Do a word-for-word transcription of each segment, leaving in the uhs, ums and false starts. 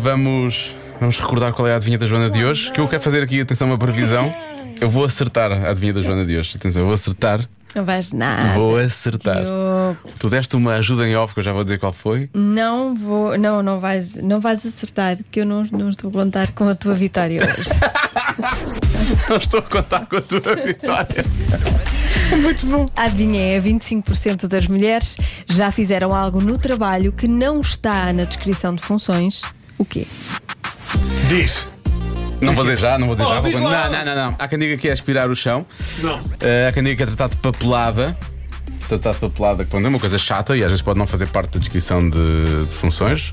vamos, vamos recordar qual é a adivinha da Joana de hoje. Que eu quero fazer aqui, atenção, uma previsão. Eu vou acertar a adivinha da Joana de hoje. Atenção, eu vou acertar. Não vais nada. Vou acertar. Diogo. Tu deste uma ajuda em off, que eu já vou dizer qual foi. Não vou, não, não vais, não vais acertar, que eu não, não estou a contar com a tua vitória hoje. Não estou a contar com a tua vitória. Muito bom. A adivinha é: vinte e cinco por cento das mulheres já fizeram algo no trabalho que não está na descrição de funções. O quê? Diz. Não vou dizer já, não vou dizer Oh, já. diz Vou... lá. Não, não, não, não. Há quem diga que é aspirar o chão. Não. Uh, há quem diga que é tratar de papelada. Tratar de papelada, que pronto, é uma coisa chata e às vezes pode não fazer parte da descrição de, de funções.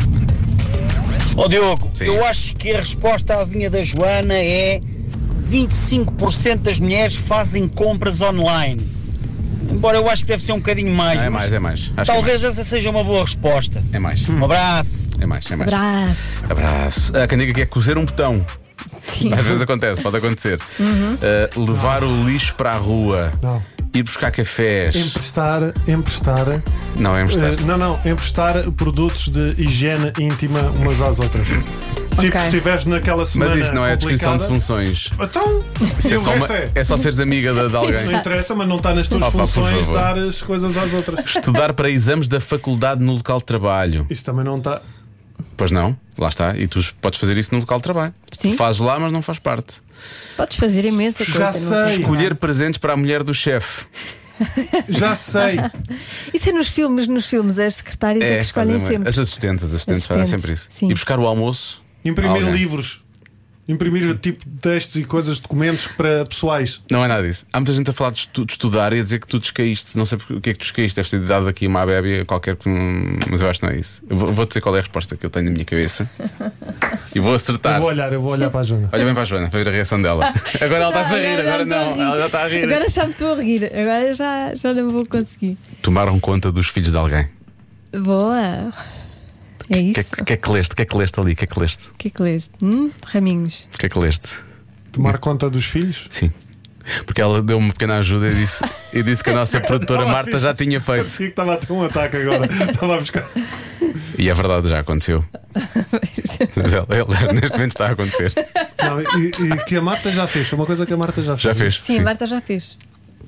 Ó oh, Diogo, Sim. eu acho que a resposta à adivinha da Joana é vinte e cinco por cento das mulheres fazem compras online. Embora eu acho que deve ser um bocadinho mais. Não, é mas mais, é mais. Acho talvez que é mais. essa seja uma boa resposta. É mais. Um abraço. É mais, é mais. Abraço. Abraço. Há quem diga que é cozer um botão. Sim. Às vezes acontece, pode acontecer. Uhum. Uh, levar o lixo para a rua. Não. Ir buscar cafés. Emprestar, emprestar. Não é emprestar. eh, não, não, emprestar produtos de higiene íntima umas às outras. Tipo, se estiveres naquela semana. Mas isso não é a descrição de complicada, funções. Então, Isso e é, o só resto uma- é. é só seres amiga de, de alguém. Não interessa, mas não está nas tuas Opa, por funções favor. dar as coisas às outras. Estudar para exames da faculdade no local de trabalho. Isso também não está. Pois não, lá está. E tu podes fazer isso no local de trabalho. Sim. Fazes lá, mas não faz parte. Podes fazer imensa coisa. Já no sei. trabalho. Escolher presentes para a mulher do chefe. Já sei. Isso é nos filmes, nos filmes, as secretárias é, que escolhem fazem- sempre. As assistentes, as assistentes fazem Assistentes, sempre isso. sim. E buscar o almoço. Imprimir Alguém. livros. Imprimir tipo de textos e coisas, documentos para pessoais. Não é nada disso. Há muita gente a falar de, estu- de estudar e a dizer que tu descaíste. Não sei porque- o que é que tu descaíste. Deves ter dado aqui uma bébia qualquer, que não- mas eu acho que não é isso. Eu vou, vou dizer qual é a resposta que eu tenho na minha cabeça e vou acertar. Eu vou olhar, eu vou olhar para a Joana. Olha bem para a Joana, para ver a reação dela. Agora ela está a rir, agora estou a não. rir. Ela já está a rir. Agora já me estou a rir. Agora já, já não vou conseguir. Tomaram conta dos filhos de alguém. Boa. É O isso. que, é que- que é que leste? O que é que leste ali? O que é que leste? O que é que leste? Hum? Raminhos. O que é que leste? Tomar conta dos filhos. Sim. Porque ela deu uma pequena ajuda e disse, e disse que a nossa produtora Estava a Marta fixe. já tinha feito. Parecia que estava a ter um ataque agora. Estava a buscar. E é verdade, já aconteceu. Mas ela- ela- neste momento está a acontecer. Não, e, e que a Marta já fez. Foi uma coisa que a Marta já fez. Já fez. Sim, a Marta já fez.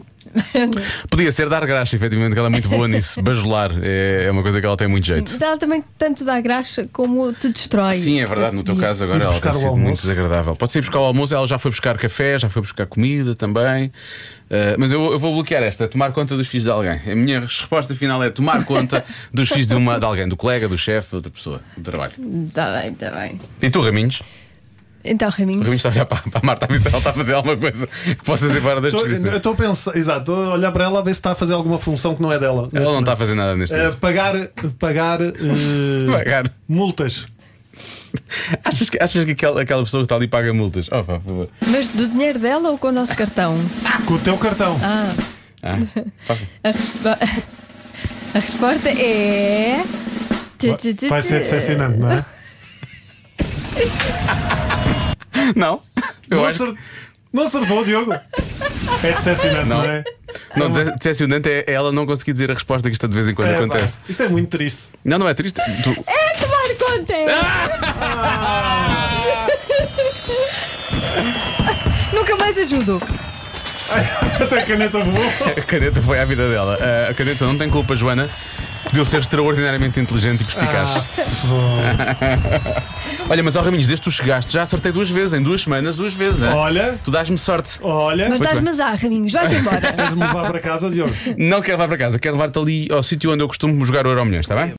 Podia ser dar graxa, efetivamente, que ela é muito boa nisso. Bajular é, é uma coisa que ela tem muito jeito. Mas ela também tanto dá graxa como te destrói. Sim, é verdade. No teu Sim. caso, agora Ir ela buscar tem o sido almoço. muito desagradável. Pode ser ir buscar o almoço, ela já foi buscar café, já foi buscar comida também. Uh, mas eu, eu vou bloquear esta: tomar conta dos filhos de alguém. A minha resposta final é tomar conta dos filhos de, uma, de alguém, do colega, do chefe, de outra pessoa de trabalho. Está bem, está bem. E tu, Raminhos? Então, O Raminhos. Raminhos está a olhar para, para a Marta a ver se ela está a fazer alguma coisa que possa ser fora da Estou- descrição. Eu estou a pensar, exato, estou a olhar para ela a ver se está a fazer alguma função que não é dela. Ela não está a fazer nada neste Eh, momento. pagar pagar, eh, Pagar. multas. Achas que, achas que aquela, aquela pessoa que está ali paga multas? Oh, pá, por favor. Mas do dinheiro dela ou com o nosso cartão? Com o teu cartão. Ah, Ah, pá. a, respo- a resposta é. Vai ser decepcionante, não é? Não, eu Não, acho. acer... não acertou, Diogo. É decepcionante, não, Não. é? Não, de- decepcionante é ela não conseguir dizer a resposta que isto de vez em quando É, pá, acontece. isto é muito triste. Não, não é triste. Tu- É tomar conta! Nunca mais ajudo. Até a caneta voou. A caneta foi à vida dela. Ah, a caneta não tem culpa, Joana, de eu ser extraordinariamente inteligente e perspicaz. Ah, Olha, mas ao Raminhos, desde que tu chegaste, já acertei duas vezes, em duas semanas, duas vezes. hein? olha, Tu dás-me sorte. olha. Mas Muito dás-me bem. azar, Raminhos, vai-te embora. Queres-me levar para casa, Diogo? Não quero levar para casa, quero levar-te ali ao sítio onde eu costumo jogar o Euro Milhões, está bem?